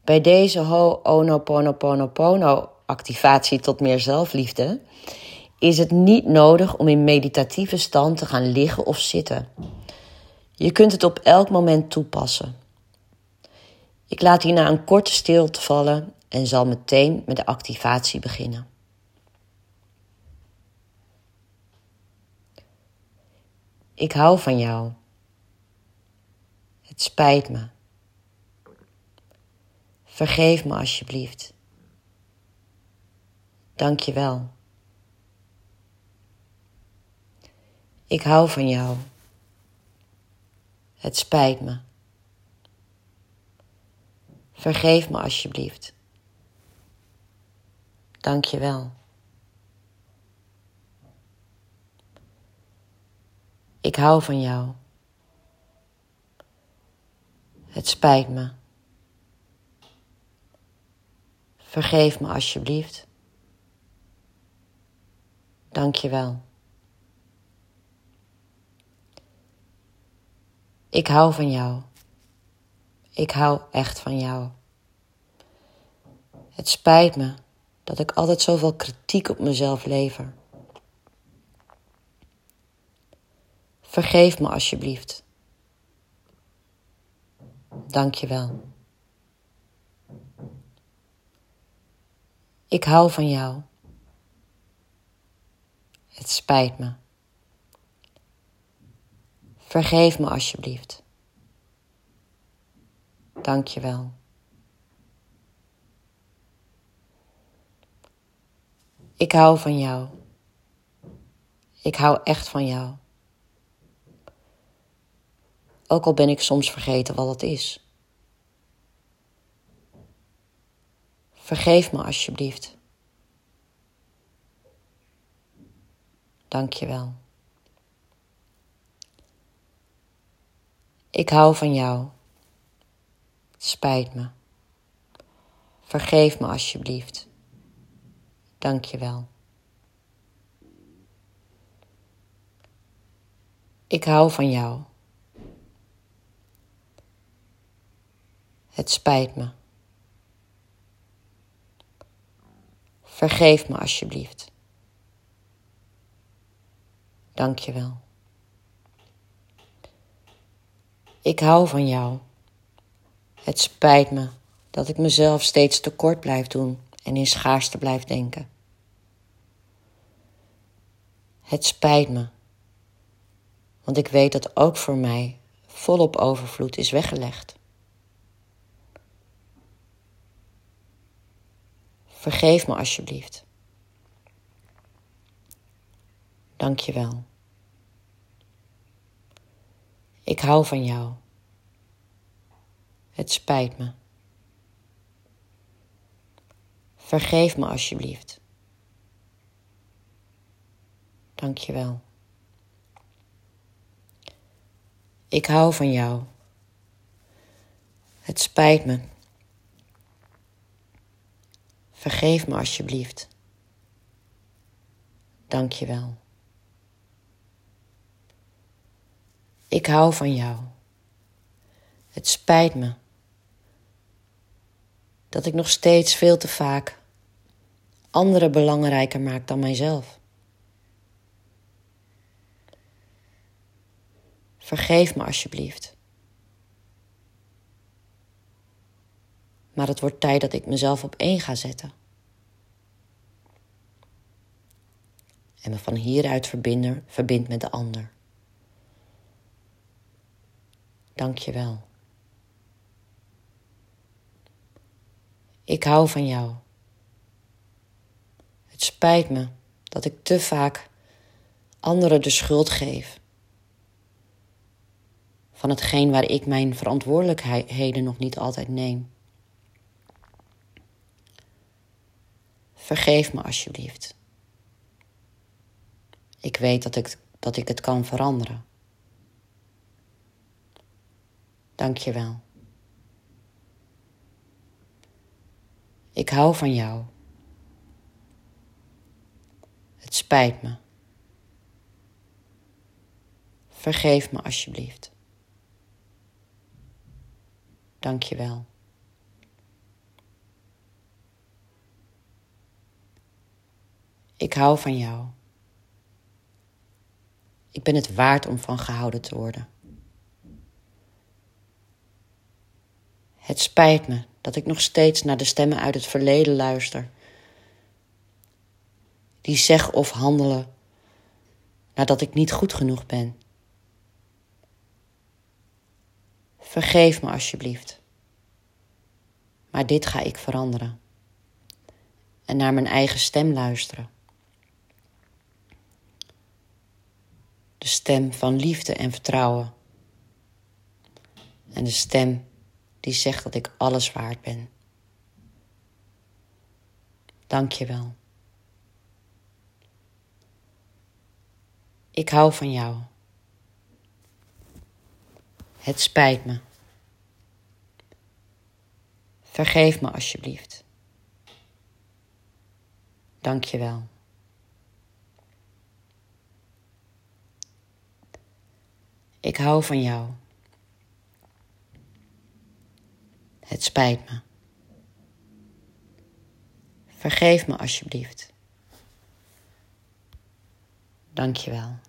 Bij deze Ho'oponopono activatie tot meer zelfliefde is het niet nodig om in meditatieve stand te gaan liggen of zitten. Je kunt het op elk moment toepassen. Ik laat hierna een korte stilte vallen en zal meteen met de activatie beginnen. Ik hou van jou. Het spijt me. Vergeef me alsjeblieft. Dank je wel. Ik hou van jou. Het spijt me. Vergeef me alsjeblieft. Dank je wel. Ik hou van jou. Het spijt me. Vergeef me alsjeblieft. Dank je wel. Ik hou van jou. Ik hou echt van jou. Het spijt me dat ik altijd zoveel kritiek op mezelf lever. Vergeef me alsjeblieft. Dank je wel. Ik hou van jou. Het spijt me. Vergeef me alsjeblieft. Dank je wel. Ik hou van jou. Ik hou echt van jou. Ook al ben ik soms vergeten wat het is. Vergeef me alsjeblieft. Dank je wel. Ik hou van jou. Het spijt me. Vergeef me alsjeblieft. Dank je wel. Ik hou van jou. Het spijt me. Vergeef me alsjeblieft. Dank je wel. Ik hou van jou. Het spijt me dat ik mezelf steeds tekort blijf doen en in schaarste blijf denken. Het spijt me, want ik weet dat ook voor mij volop overvloed is weggelegd. Vergeef me alsjeblieft. Dank je wel. Ik hou van jou. Het spijt me. Vergeef me alsjeblieft. Dank je wel. Ik hou van jou. Het spijt me. Vergeef me alsjeblieft. Dank je wel. Ik hou van jou. Het spijt me dat ik nog steeds veel te vaak anderen belangrijker maak dan mijzelf. Vergeef me alsjeblieft. Maar het wordt tijd dat ik mezelf op één ga zetten. En me van hieruit verbind met de ander. Dank je wel. Ik hou van jou. Het spijt me dat ik te vaak anderen de schuld geef van hetgeen waar ik mijn verantwoordelijkheden nog niet altijd neem. Vergeef me alsjeblieft. Ik weet dat ik het kan veranderen. Dank je wel. Ik hou van jou. Het spijt me. Vergeef me alsjeblieft. Dank je wel. Ik hou van jou. Ik ben het waard om van gehouden te worden. Het spijt me dat ik nog steeds naar de stemmen uit het verleden luister. Die zeggen of handelen nadat ik niet goed genoeg ben. Vergeef me alsjeblieft. Maar dit ga ik veranderen. En naar mijn eigen stem luisteren. De stem van liefde en vertrouwen. En de stem die zegt dat ik alles waard ben. Dank je wel. Ik hou van jou. Het spijt me. Vergeef me alsjeblieft. Dank je wel. Ik hou van jou. Het spijt me. Vergeef me alsjeblieft. Dank je wel.